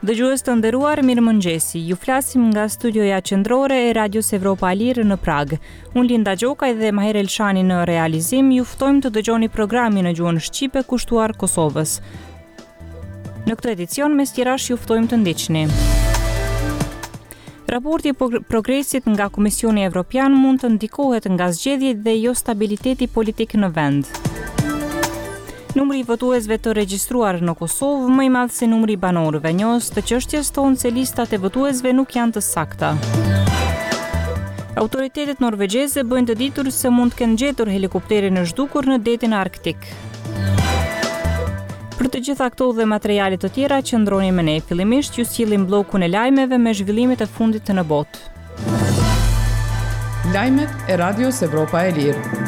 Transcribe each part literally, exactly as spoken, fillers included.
Dëgjues të nderuar, mirëmëngjesi. Ju flasim nga studioja qendrore e Radios Evropa e Lirë në Prag. Unë Linda Gjokaj dhe Maher Elshani në realizim ju ftojmë të dëgjoni programin në gjuhën shqipe kushtuar Kosovës. Në këtë edicion mes tjerash ju ftojmë të ndiqni. Raporti i progresit nga Komisioni Evropian mund të ndikohet nga zgjedhjet dhe jo stabiliteti politik në vend. Numri i votuesve të regjistruar në Kosovë më i madh se numri i banorëve. Njohës të çështjes thonë se listat e votuesve nuk janë të sakta. Autoritetet norvegjeze bëjnë të ditur se mund të kenë gjetur helikopterin e zhdukur në detin arktik. Për të gjitha këto dhe materiale të tjera, qëndroni me ne. Fillimisht ju sjellim bllokun e lajmeve me zhvillimet e fundit në botë. Lajmet e Radios Evropa e Lirë.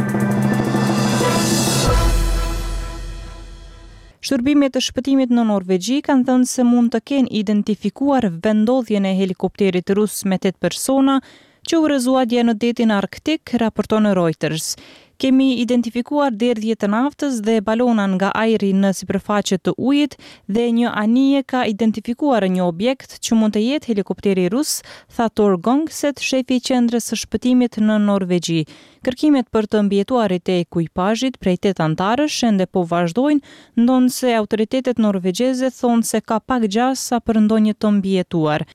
Shërbimet e shpëtimit në Norvegji kanë thënë se mund të kenë identifikuar vendodhjen e helikopterit rus me tetë persona që u rrëzua dje në detin arktik, raporton Reuters. Kemi identifikuar derdhje të naftës dhe balona nga ajri në sipërfaqe të ujit dhe një anije ka identifikuar një objekt që mund të jetë helikopteri rus, tha Thor Gongset, shefi i qendrës së shpëtimit në Norvegji. Kërkimet për të mbijetuarit e ekuipazhit prej tetë antarësh ende po vazhdojnë, ndonse autoritetet norvegjeze thonë se ka pak gjasa për ndonjë të mbijetuar.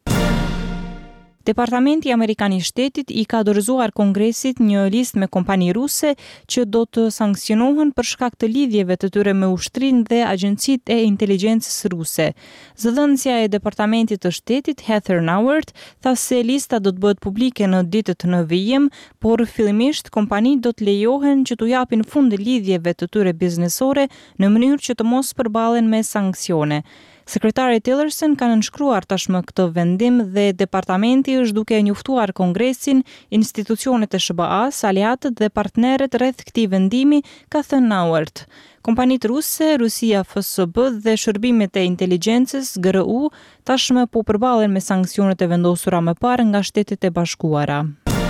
Departamenti Amerikan i Shtetit i ka dorëzuar Kongresit një listë me kompani ruse që do të sanksionohen për shkak të lidhjeve të tyre me ushtrinë dhe agjencitë e inteligjencës ruse. Zëdhënësja e Departamentit të Shtetit, Heather Nauert, tha se lista do të bëhet publike në ditët në vijim, por fillimisht kompanitë do të lejohen që t'u japin fund lidhjeve të tyre biznesore në mënyrë që të mos përballen me sanksione. Sekretari Tillerson ka nënshkruar tashmë këtë vendim dhe departamenti është duke njoftuar Kongresin, institucionet e S B A-s, aleatët dhe partnerët rreth këtij vendimi, ka thënë Nauert. Kompanitë ruse, Rusia F S B dhe shërbimet e inteligjencës G R U tashmë po përballen me sanksionet e vendosura më parë nga Shtetet e Bashkuara.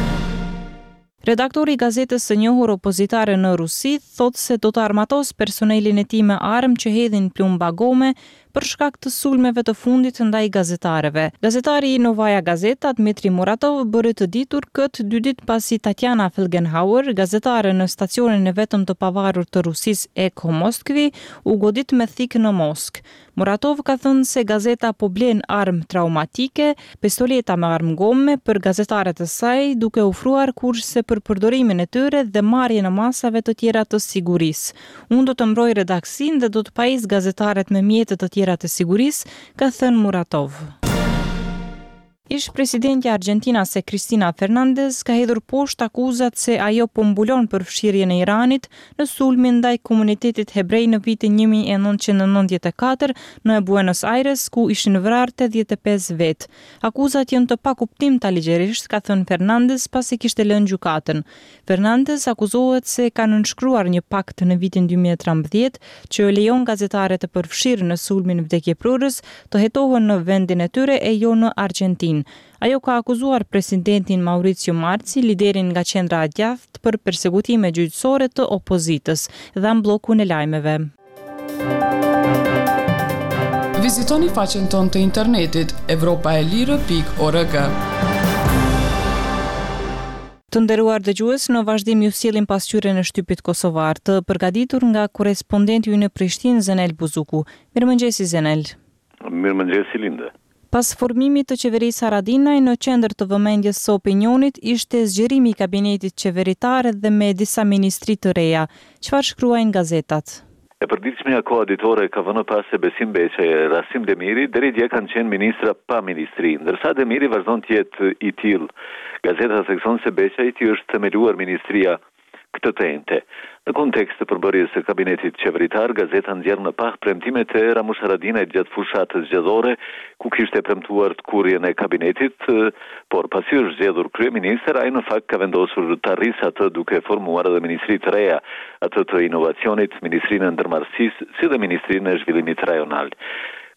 Redaktori i gazetës së njohur opozitare në Rusi thotë se do të armatos personelin e tij me armë që hedhin plumba gome për shkak të sulmeve të fundit ndaj gazetarëve. Gazetari i Novaja Gazeta, Dmitri Muratov, bëri të ditur këtë dy ditë pasi Tatjana Felgenhauer, gazetare në stacionin e vetëm të pavarur të Rusisë Echo Moskvi, u godit me thikë në Moskë. Muratov ka thënë se gazeta po blen armë traumatike, pistoleta me armë gome për gazetarët e saj, duke ofruar kurse për përdorimin e tyre dhe marrjen e masave të tjera të sigurisë. Unë do të mbroj redaksin dhe do të pajis gazetarët me mjete të tjera të sigurisë, ka thënë Muratov. Ish presidenti Argjentinas Cristina Fernández ka hedhur poshtë akuzat se ajo po mbulon përfshirjen e Iranit në sulmin ndaj komunitetit hebrej në vitin një mijë e nëntëqind e nëntëdhjetë e katër në Buenos Aires, ku ishin vrarë tetëdhjetë e pesë vetë. Akuzat janë të pakuptimta ligjërisht, ka thënë Fernández pasi kishte lënë gjykatën. Fernández akuzohet se ka nënshkruar një pakt në vitin dy mijë e trembëdhjetë që lejon gazetarët e përfshirë në sulmin vdekjeprurës të hetohen në vendin e tyre e jo në Argjentinë. Ajo ka akuzuar presidentin Mauricio Marci, liderin nga qendra e djathtë, për persekutime gjyqësore të opozitës, dha bllokun e lajmeve. Vizitoni faqen tonë të internetit evropaelire pikë org. Të nderuar dëgjues, në vazhdim ju sjellim pasqyrën e shtypit kosovar, të përgatitur nga korrespondenti ynë në Prishtinë, Zenel Buzuku. Mirëmëngjesi Zenel. Mirëmëngjesi Linde. Pas formimit të qeverisë Haradinaj, në qendër të vëmendjes së opinionit ishte zgjerimi i kabinetit qeveritar dhe me disa ministri të reja. Çfarë shkruajnë gazetat? E përditshmja koaditore ka vënë pas se Besim Beqaj e Rasim Demiri deri dje kanë qenë ministra pa ministri, ndërsa Demiri vazhdon të jetë i tillë. Gazeta thekson se Beqajti është themeluar ministria këtë të ente. Në kontekst të përbërjes së kabinetit qeveritar, gazeta nxjerr në pak premtimet e Ramush Haradinajt gjatë fushatës zgjedhore, ku kishte premtuar të kurrjen e kabinetit, por pasi është zgjedhur kryeministër, ai në fakt ka vendosur të arrisë atë duke formuar edhe ministri të reja, atë të inovacionit, ministrinë e ndërmarrësisë, si dhe ministrinë e zhvillimit rajonal.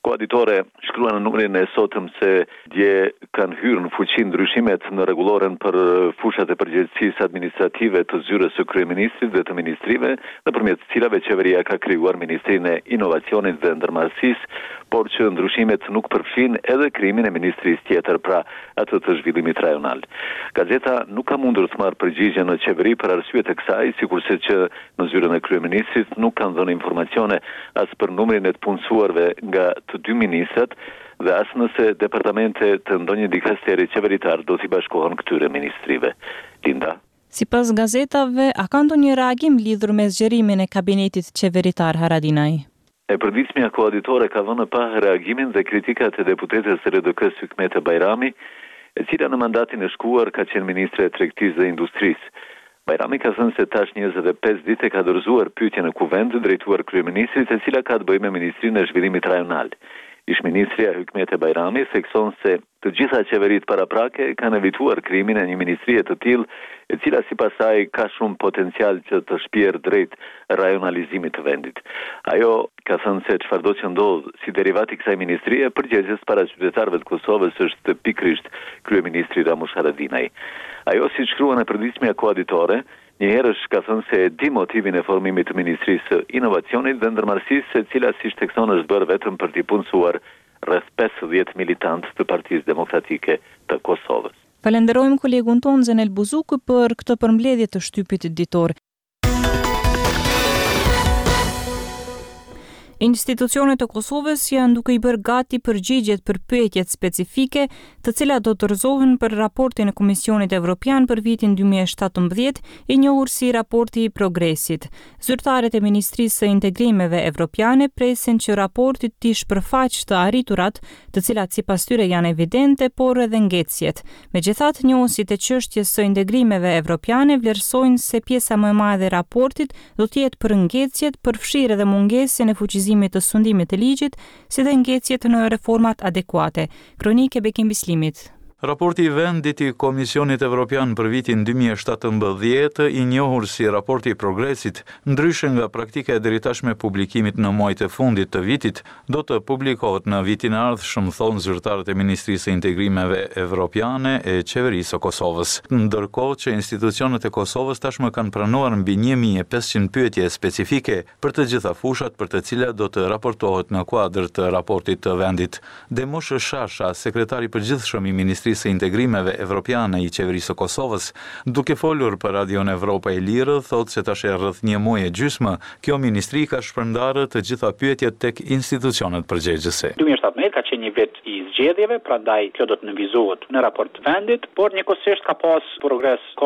Koaditore shkruan në numrin e sotëm se dje kanë hyrë në fuqi ndryshimet në rregulloren për fushat e përgjegjësisë administrative të zyrës së kryeministrit dhe të ministrive, nëpërmjet të cilave qeveria ka krijuar Ministrinë e Inovacionit dhe Ndërmarrësisë, por që ndryshimet nuk përfshin edhe krijimin e ministrisë tjetër, pra atë të zhvillimit rajonal. Gazeta nuk ka mundur të marrë përgjigje në qeveri për arsyet e kësaj, sikurse që në zyrën e kryeministrit nuk kanë dhënë informacione as për numrin e të punësuarve nga të dy ministrat dhe as nëse departamente të ndonjë dikasteri qeveritar do t'i bashkohen këtyre ministrive. Linda. Sipas gazetave, a ka ndonjë reagim lidhur me zgjerimin e kabinetit qeveritar Haradinaj? E përditshmja koaditore ka vënë pa reagimin dhe kritikat e deputetes së R D K-s Hykmete Bajrami, e cila në mandatin e shkuar ka qenë ministre e tregtisë dhe industrisë. Bajrami ka thënë se tash njëzet e pesë ditë ka dorëzuar pyetje në kuvend drejtuar kryeministrit, e cila ka të bëjë me Ministrinë e Zhvillimit Rajonal. Ish-ministria Hykmete Bajrami thekson se të gjitha qeveritë paraprake kanë evituar krijimin e një ministrie të tillë, e cila sipas saj ka shumë potencial që të shpjerë drejt rajonalizimit të vendit. Ajo ka thënë se çfarëdo që ndodh si derivat i kësaj ministrie, përgjegjës para qytetarëve të Kosovës është pikërisht kryeministri Ramush Haradinaj. Ajo, si shkruan e përditshmja koaditore, njëherësh ka thënë se e di motivin e formimit të Ministrisë së Inovacionit dhe Ndërmarrësisë, e cila si shtekson është bërë vetëm për t'i punësuar rreth pesëdhjetë militantë të Partisë Demokratike të Kosovës. Falenderojmë kolegun tonë Zenel Buzuku për këtë përmbledhje të shtypit ditor. Institucionet e Kosovës janë duke i bërë gati përgjigjet për pyetjet specifike, të cilat do të rrëzohen për raportin e Komisionit Evropian për vitin dy mijë e shtatëmbëdhjetë, i njohur si raporti i progresit. Zyrtarët e Ministrisë së Integrimeve Evropiane presin që raporti të shpërfaqë të arriturat, të cilat sipas tyre janë evidente, por edhe ngecjet. Megjithatë, njohësit e çështjes së integrimeve evropiane vlerësojnë se pjesa më e madhe e raportit do të jetë për ngecjet, përfshirë edhe mungesën e fuqizimit të sundimit të ligjit, si dhe ngecjet në reformat adekuate. Kronike Bekim Bislimit. Raporti i vendit i Komisionit Evropian për vitin dy mijë e shtatëmbëdhjetë, i njohur si raporti i progresit, ndryshe nga praktika e deritashme publikimit në muajt e fundit të vitit, do të publikohet në vitin e ardhshëm, thonë zyrtarët e Ministrisë së Integrimeve Evropiane e Qeverisë së Kosovës. Ndërkohë që institucionet e Kosovës tashmë kanë pranuar mbi një mijë e pesëqind pyetje specifike për të gjitha fushat për të cilat do të raportohet në kuadër të raportit të vendit. Demush Shasha, sekretari i përgjithshëm i Ministrisë së Integrimeve Evropiane i Qeverisë së Kosovës, duke folur për Radion Evropa e Lirë, thotë se tash e rreth një muaj e gjysmë, kjo ministri ka shpërndarë të gjitha pyetjet tek institucionet përgjegjëse. dy mijë e shtatëmbëdhjetë ka qenë një vit i zgjedhjeve, prandaj kjo do të nënvizohet në raport të vendit, por njëkohësisht ka pas progres